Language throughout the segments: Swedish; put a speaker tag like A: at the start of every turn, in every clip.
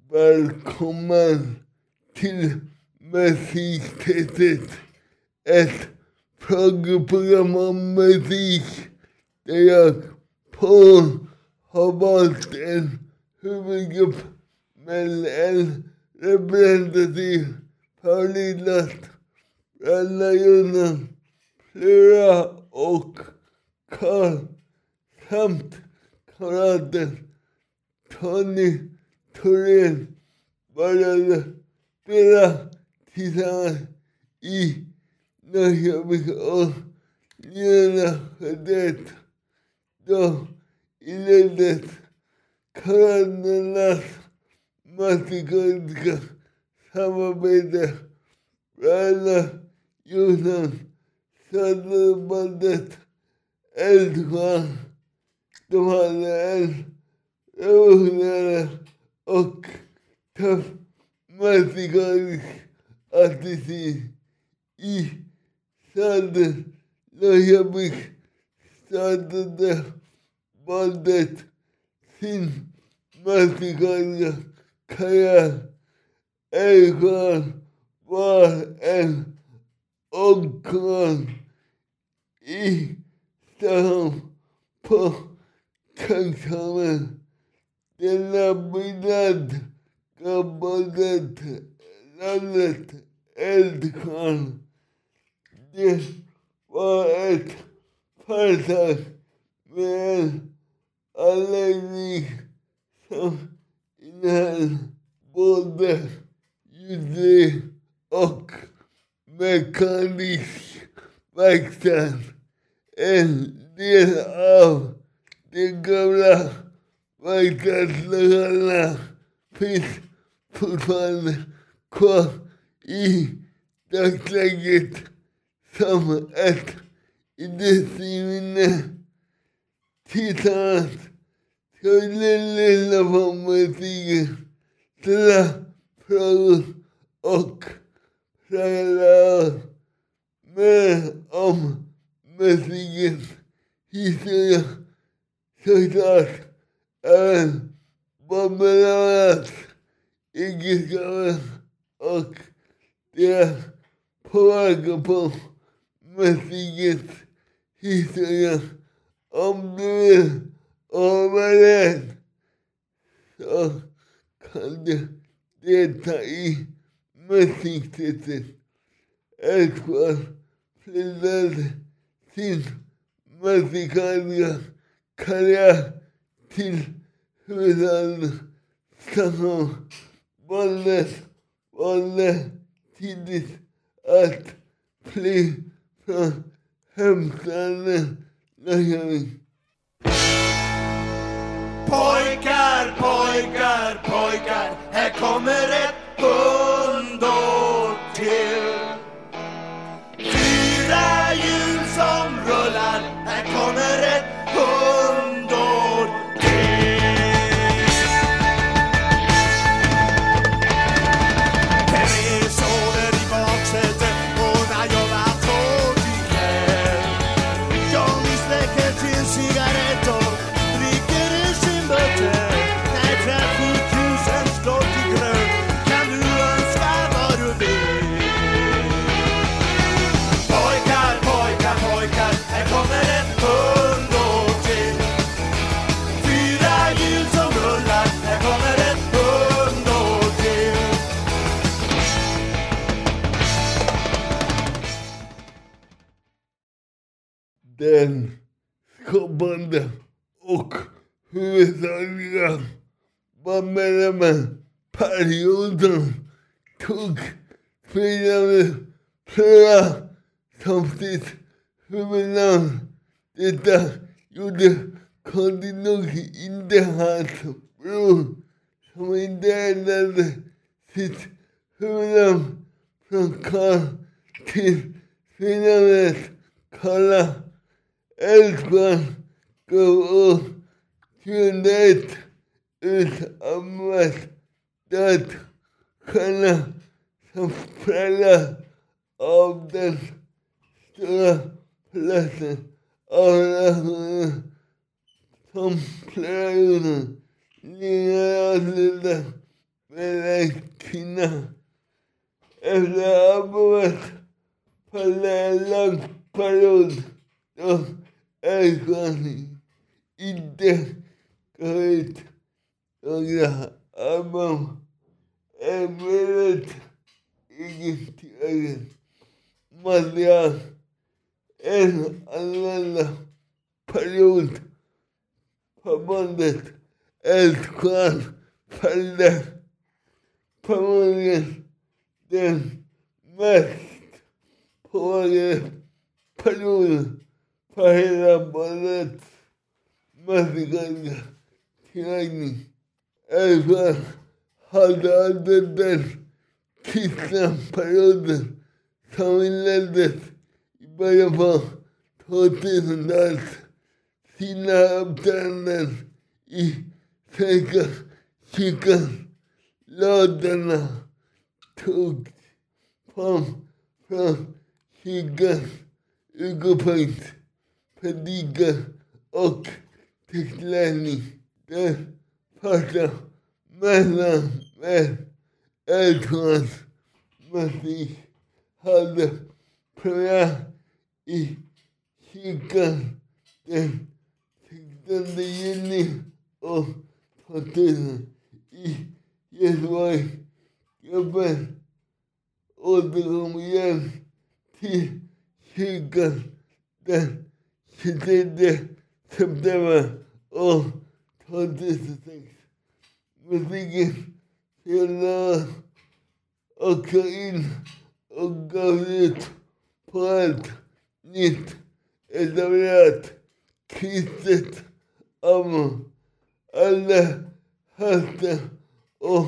A: Välkommen till Musiktestet, ett frågeprogram om musik där jag Paul har valt en huvudgrupp med en representativ föreläsare, Bröderna Flora och Karl samt kamraten Tony Thorén började spela tillsammans i Norrköping och 1971. Då inleddes kamraternas musikaliska samarbete. Bröderna Jonsson startade bandet Eldstjärn. De hade en revolutionär och tuff musikalisk attityd. I staden Norrköping startade bandet sin musikaliska karriär. Eldstjärn var en ångkran i stan på Kungsholmen. Denna byggnad gav bandet namnet Eldstjärn. Det var ett företag med en anläggning som innehöll både ljud och mekanisk verkstad. En del av de gamla verkstadslokalerna finns fortfarande kvar i dagsläget som ett industriminne. Tillsammans skulle lyssna på musiken, ställa frågor och prata mer om musikens historia. Såklart även Bombernas egenskaper och deras påverkan på musikens historia. Om du vill överleva så kan du delta i musiktestet. Eldstjärn flyttade sin musikaliska karriär till huvudstaden Stockholm. Bandet valde tidigt att fly från hemstaden Norrköping.
B: Pojkar, pojkar, pojkar, här kommer ett hundår till. 4 hjul som rullar, här kommer ett hundår till. 3 sover i baksätet och när jag var tåg ikväll. Johnny släcker till cigaretter, dricker en Simberter. När trafikljusen slår till grön kan du önska vad du vill. Pojkar, pojkar, pojkar, här kommer ett hundår till. 4 hjul som rullar, här kommer ett hundår till.
A: Den skapande och huvudsakliga perioden tog följande flera som sitt huvudnamn. Detta gjorde konstigt inte hans bror som inte ändrade sitt huvudnamn från Karl till förnamnet Karla. Eldstjärn gav år 2001 ut albumet Dödsstjärna som präglas av den stora förlusten av relationen som flera gånger livet avslutat med en kvinna. Efter albumet följde en lång period då Erkan inte gav ut några album. Emellertid inget eget material. En annan period på bandet Erkan följde förmodligen den mest pågående perioden för hela bandets musikaliska tillverkning. Erkan hade aldrig den kristna perioden som inleddes i början på 2000-talet. Sina uppträdanden i Svenska kyrkan låtarna togs från kyrkans utgångspunkt, predikan och textlärning. Den första mässan med Erkans musik hade premiär i kyrkan den 16 juni år 2000 i Göteborg. Gruppen återkom igen till kyrkan den 23 september år 2006. Musiken spelades också in och gav ut på ett nytt etablerat kristet album. Alla hösten och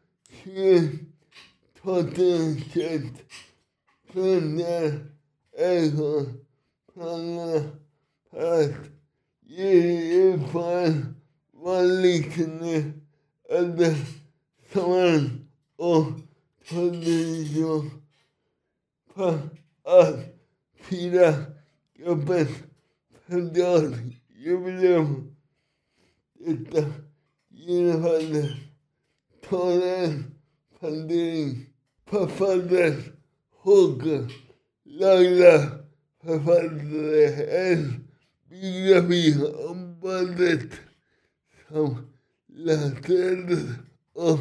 A: 2021 planerar Erkan planerna för att ge ut på en vanlig turné under sommaren och 2020 för att fira gruppens 50-årsjubileum. Detta genomfördes en fundering. Författaren Håkan Laila författade en biografi om bandet som lanserades av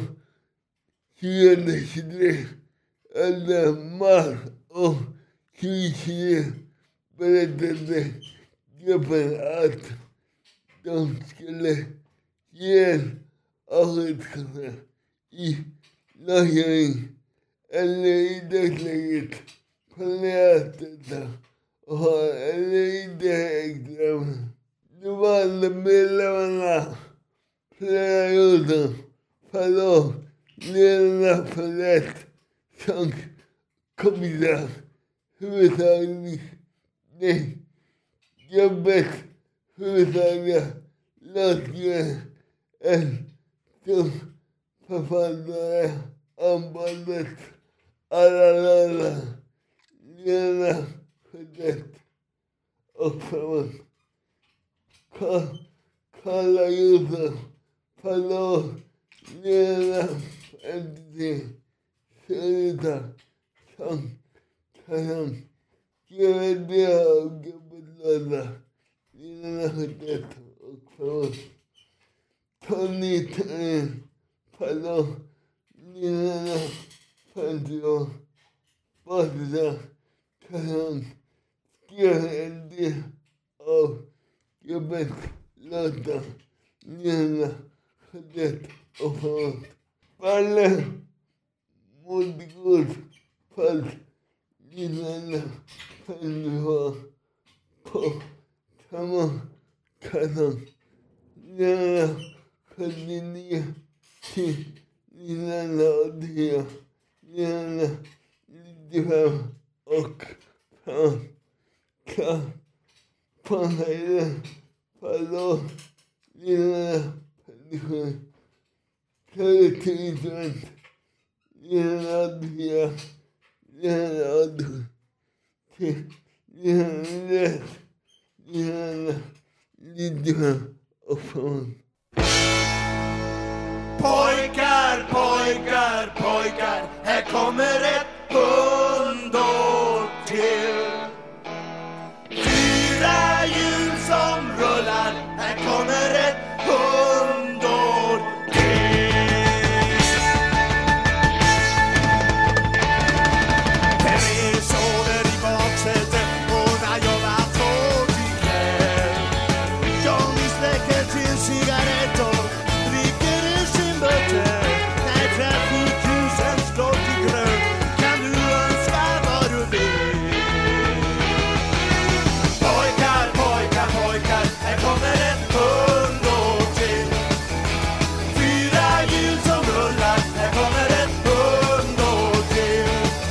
A: 2023. Under mars och 2023 berättade gruppen att de skulle ge en avskedskonsert i Norrköping eller i dagsläget planerat detta och har ännu inte ägt rum. Nuvarande medlemmarna flera gjorda förlor ledarna för rätt som kompisar huvudsakligen jobbet huvudsakliga låtskrivare en stor författare av bandet alla låtar ledarna för rätt och framåt. Karla Josef förlor ledarna för NTT Söderta som kan GVD och GBLåda ledarna för rätt och framåt. Tony Törn förlor ledarna för NTT Basta kan skrev en del av gruppens låtar ledarna för rätt och framåt. Faller mot god fall ledarna för NTT på samma kanal. Ledarna 79 till ledarna 80, ledarna 95 och Panhöjden förlor ledarna 57. Kollektivet ledarna 84, ledarna 87 till ledarna 95 och framåt.
B: Pojkar pojkar, pojkar, här kommer ett hundår till. 4 hjul som rullar, här kommer ett hundår till. 3 sover i baksätet och när jag var tråkig kväll, Johnny släcker till cigarett och dricker ur sin butel. När trafikljusen slår till grön kan du önska vad du vill. Pojkar, pojkar, pojkar, här kommer ett hundår till. 4 hjul som rullar, här kommer ett hundår till.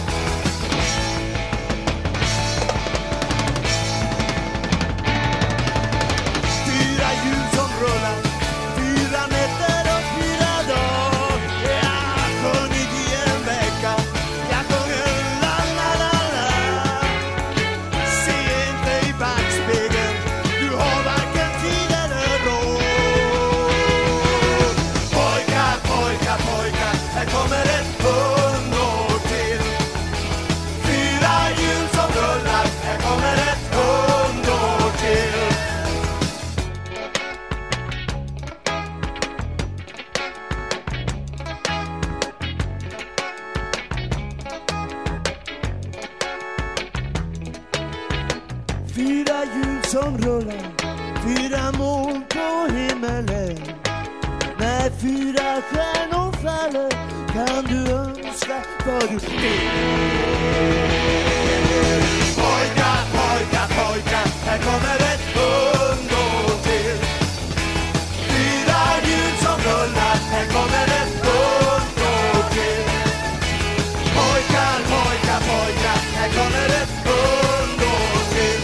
B: 4 hjul som rullar, 4 nätter och 4 dagar. Jag har sjungit i en vecka, jag sjunger la la la la. Se inte i backspegeln, du har varken tid eller råd. Pojkar, pojkar, pojkar, här kommer ett hundår till. 4 hjul som rullar, här kommer ett hundår till. Fyra hjul som rullar, 4 moln på himmelen. När 4 stjärnor faller kan du önska vad du vill. Pojkar, pojkar, pojkar, här kommer ett hundår till. 4 hjul som rullar, här kommer ett hundår till. Pojkar, pojkar, pojkar, här kommer ett hundår till.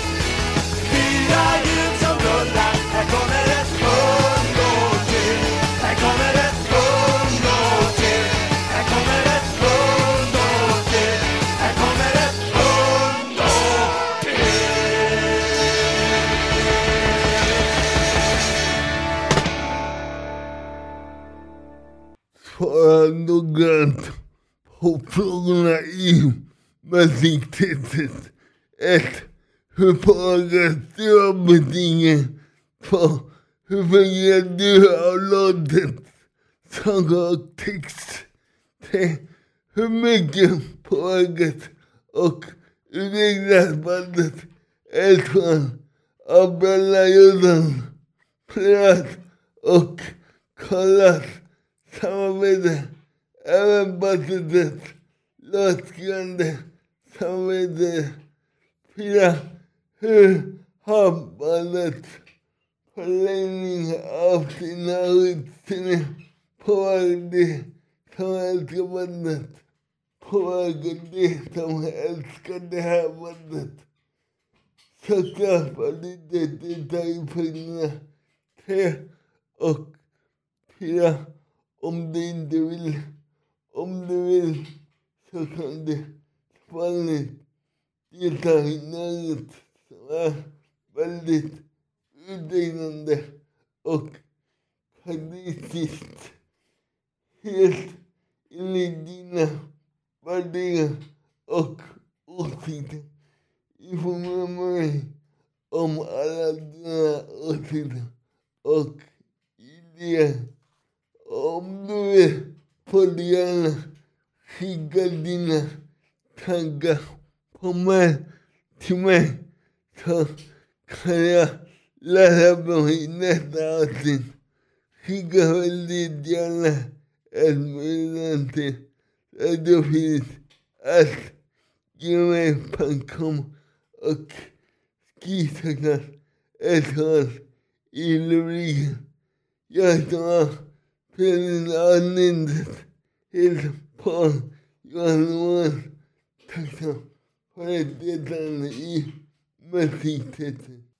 B: 4 hjul som rullar, här kommer ett hundår till. Här kommer ett hundår till. Här kommer ett hundår till. Här kommer ett hundår till.
A: Svara noggrant på frågorna i musiktestet. 1. Hur påverkas du av musiken? 2. Hur fungerar du av låten? Sång och text. 3. Hur mycket påverkas och utvecklas bandet? 1. Av Bella Jonsson, Prat och Kollas samarbete. Även bandet låtskrivande samarbete. 4. Hur har bandet förlängning av sina rutiner påverkat det som älskar bandet? Påverkar det som älskar det här bandet? Såklart var lite detaljfrågorna 3 och 4. Om du inte vill, om du vill så kan du vanligt delta i något som är väldigt utvecklande och kritiskt. Helt enligt dina värderingar och åsikter. Informera mig om alla dina åsikter och idéer. Om du vill får du gärna skicka dina tankar på mig till mig, så kan jag läsa dem i nästa avsnitt. Skicka väldigt gärna ett meddelande till radiofis@gmail.com och skriv såklart ett svar i rubriken. Jag tar Felix avsnittet helt på Johan. Tack så för ett deltagande i musiktestet.